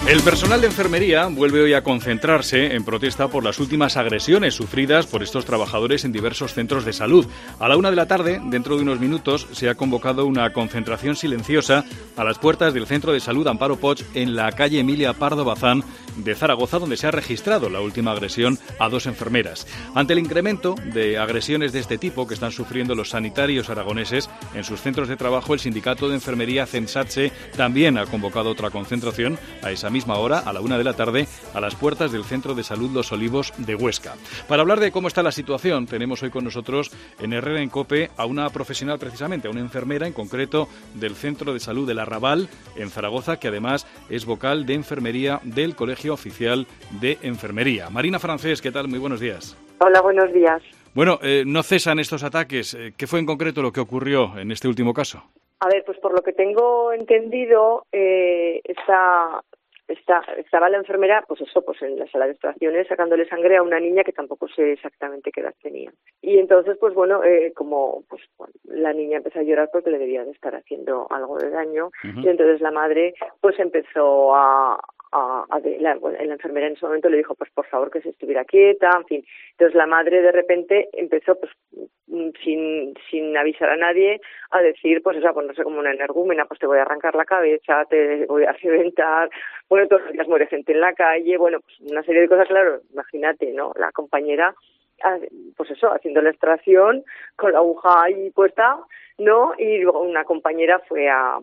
El personal de enfermería vuelve hoy a concentrarse en protesta por las últimas agresiones sufridas por estos trabajadores en diversos centros de salud. A la 1 de la tarde, dentro de unos minutos, se ha convocado una concentración silenciosa a las puertas del Centro de Salud Amparo Poch en la calle Emilia Pardo Bazán de Zaragoza, donde se ha registrado la última agresión a 2 enfermeras. Ante el incremento de agresiones de este tipo que están sufriendo los sanitarios aragoneses en sus centros de trabajo, el sindicato de enfermería CENSATSE también ha convocado otra concentración a esa misma hora, a la 1 de la tarde, a las puertas del Centro de Salud Los Olivos de Huesca. Para hablar de cómo está la situación, tenemos hoy con nosotros en Herrera en COPE a una profesional precisamente, a una enfermera en concreto del Centro de Salud del Arrabal en Zaragoza, que además es vocal de enfermería del Colegio Oficial de Enfermería. Marina Francés, ¿qué tal? Muy buenos días. Hola, buenos días. Bueno, no cesan estos ataques. ¿Qué fue en concreto lo que ocurrió en este último caso? A ver, pues por lo que tengo entendido, estaba la enfermera, pues en la sala de extracciones sacándole sangre a una niña que tampoco sé exactamente qué edad tenía. Y entonces, la niña empezó a llorar porque le debía de estar haciendo algo de daño. Uh-huh. Y entonces la madre, pues empezó la enfermera en ese momento le dijo, pues por favor que se estuviera quieta, en fin. Entonces la madre de repente empezó, pues sin avisar a nadie, a decir, pues no sé, como una energúmena, pues te voy a arrancar la cabeza, te voy a reventar, bueno, todos los días muere gente en la calle, bueno, pues una serie de cosas, claro, imagínate, ¿no? La compañera, haciendo la extracción, con la aguja ahí puesta, ¿no? Y luego una compañera fue a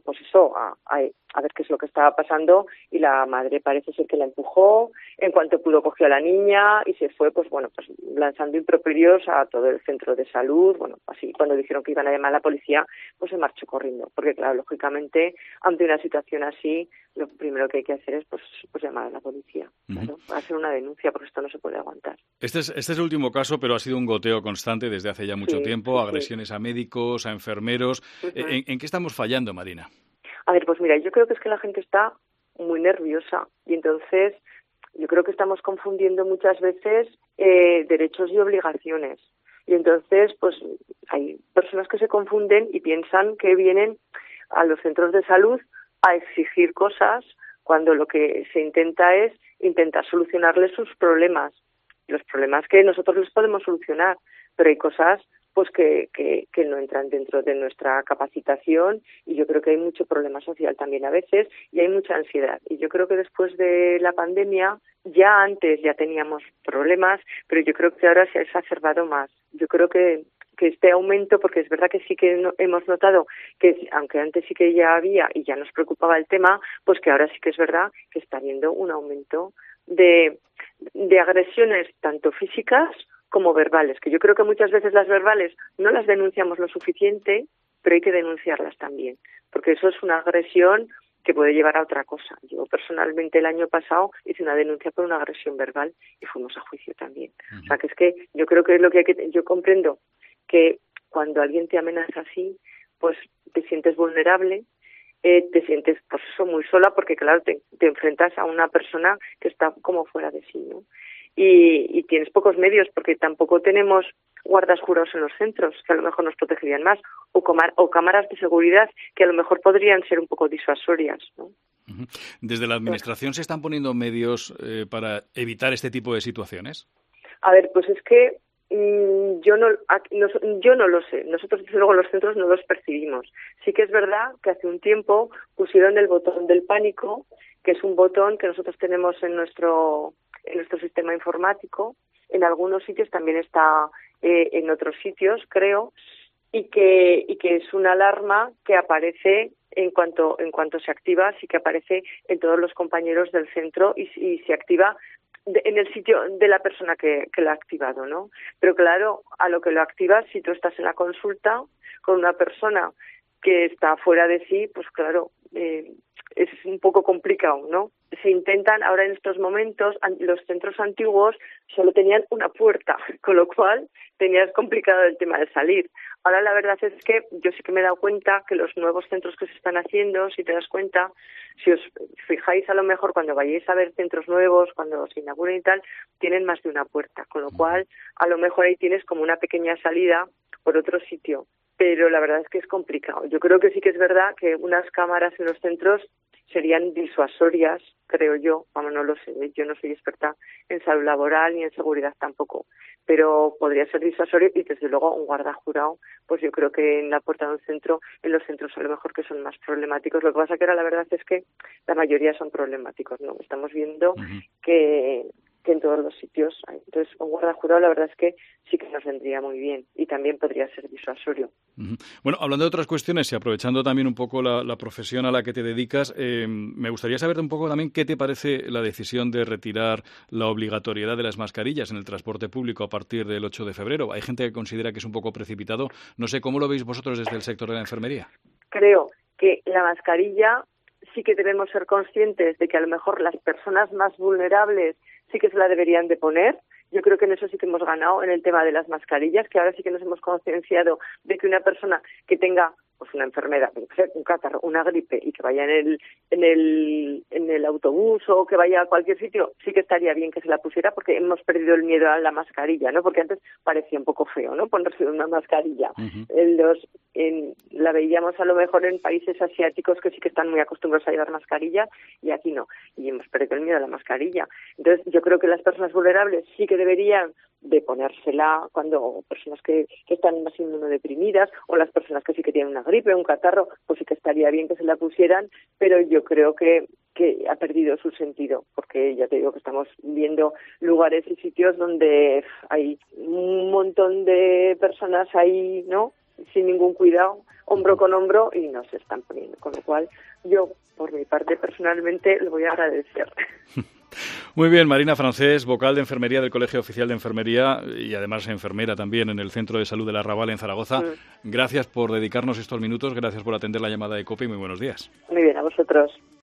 ver qué es lo que estaba pasando y la madre parece ser que la empujó, en cuanto pudo cogió a la niña y se fue, lanzando improperios a todo el centro de salud, así cuando dijeron que iban a llamar a la policía, pues se marchó corriendo, porque claro, lógicamente, ante una situación así, lo primero que hay que hacer es llamar a la policía, claro, hacer una denuncia, porque esto no se puede aguantar. Este es el último caso, pero ha sido un goteo constante desde hace ya mucho tiempo, agresiones a médicos, a enfermeros. Uh-huh. ¿En qué estamos fallando, Marina? A ver, pues mira, yo creo que es que la gente está muy nerviosa y entonces yo creo que estamos confundiendo muchas veces derechos y obligaciones. Y entonces, pues hay personas que se confunden y piensan que vienen a los centros de salud a exigir cosas cuando lo que se intenta es intentar solucionarles sus problemas. Los problemas que nosotros les podemos solucionar, pero hay cosas pues que no entran dentro de nuestra capacitación y yo creo que hay mucho problema social también a veces y hay mucha ansiedad. Y yo creo que después de la pandemia, ya antes ya teníamos problemas, pero yo creo que ahora se ha exacerbado más. Yo creo que este aumento, porque es verdad que sí que hemos notado que, aunque antes sí que ya había y ya nos preocupaba el tema, pues que ahora sí que es verdad que está habiendo un aumento de agresiones tanto físicas como verbales, que yo creo que muchas veces las verbales no las denunciamos lo suficiente, pero hay que denunciarlas también, porque eso es una agresión que puede llevar a otra cosa. Yo personalmente el año pasado hice una denuncia por una agresión verbal y fuimos a juicio también. Uh-huh. O sea, que es que yo creo que es lo que yo comprendo que cuando alguien te amenaza así, pues te sientes vulnerable, te sientes muy sola porque claro, te enfrentas a una persona que está como fuera de sí, ¿no? Y tienes pocos medios porque tampoco tenemos guardas jurados en los centros que a lo mejor nos protegerían más o cámaras de seguridad que a lo mejor podrían ser un poco disuasorias, ¿no? Uh-huh. ¿Desde la administración se están poniendo medios para evitar este tipo de situaciones? A ver, pues es que yo no lo sé. Nosotros, desde luego, en los centros no los percibimos. Sí que es verdad que hace un tiempo pusieron el botón del pánico, que es un botón que nosotros tenemos en nuestro sistema informático. En algunos sitios también está en otros sitios, creo, y que es una alarma que aparece en cuanto se activa, sí que aparece en todos los compañeros del centro y se activa en el sitio de la persona que lo ha activado, ¿no? Pero claro, a lo que lo activas, si tú estás en la consulta con una persona que está fuera de sí, pues claro, es un poco complicado, ¿no? Se intentan, ahora en estos momentos, los centros antiguos solo tenían una puerta, con lo cual tenías complicado el tema de salir. Ahora la verdad es que yo sí que me he dado cuenta que los nuevos centros que se están haciendo, si te das cuenta, si os fijáis a lo mejor cuando vayáis a ver centros nuevos, cuando se inauguren y tal, tienen más de una puerta, con lo cual a lo mejor ahí tienes como una pequeña salida por otro sitio. Pero la verdad es que es complicado. Yo creo que sí que es verdad que unas cámaras en los centros serían disuasorias, creo yo, vamos, no lo sé, yo no soy experta en salud laboral ni en seguridad tampoco, pero podría ser disuasorio y desde luego un guarda jurado, pues yo creo que en la puerta de un centro, en los centros a lo mejor que son más problemáticos, lo que pasa que ahora la verdad es que la mayoría son problemáticos, ¿no? Estamos viendo que en todos los sitios hay. Entonces, un guarda jurado la verdad es que sí que nos vendría muy bien y también podría ser disuasorio. Bueno, hablando de otras cuestiones y aprovechando también un poco la profesión a la que te dedicas, me gustaría saber un poco también qué te parece la decisión de retirar la obligatoriedad de las mascarillas en el transporte público a partir del 8 de febrero. Hay gente que considera que es un poco precipitado. No sé, ¿cómo lo veis vosotros desde el sector de la enfermería? Creo que la mascarilla sí que debemos ser conscientes de que a lo mejor las personas más vulnerables sí que se la deberían de poner. Yo creo que en eso sí que hemos ganado en el tema de las mascarillas, que ahora sí que nos hemos concienciado de que una persona que tenga pues una enfermedad, un catarro, una gripe y que vaya en el autobús o que vaya a cualquier sitio, sí que estaría bien que se la pusiera porque hemos perdido el miedo a la mascarilla, ¿no? Porque antes parecía un poco feo, ¿no? Ponerse una mascarilla. La veíamos a lo mejor en países asiáticos que sí que están muy acostumbrados a llevar mascarilla y aquí no. Y hemos perdido el miedo a la mascarilla. Entonces yo creo que las personas vulnerables sí que deberían de ponérsela cuando personas que están más inmunodeprimidas o las personas que sí que tienen una gripe, un catarro, pues sí que estaría bien que se la pusieran, pero yo creo que ha perdido su sentido, porque ya te digo que estamos viendo lugares y sitios donde hay un montón de personas ahí, ¿no?, sin ningún cuidado, hombro con hombro, y no se están poniendo, con lo cual yo, por mi parte, personalmente, lo voy a agradecer. Muy bien, Marina Francés, vocal de enfermería del Colegio Oficial de Enfermería y además enfermera también en el Centro de Salud de La Raval en Zaragoza. Gracias por dedicarnos estos minutos, gracias por atender la llamada de COPE y muy buenos días. Muy bien, a vosotros.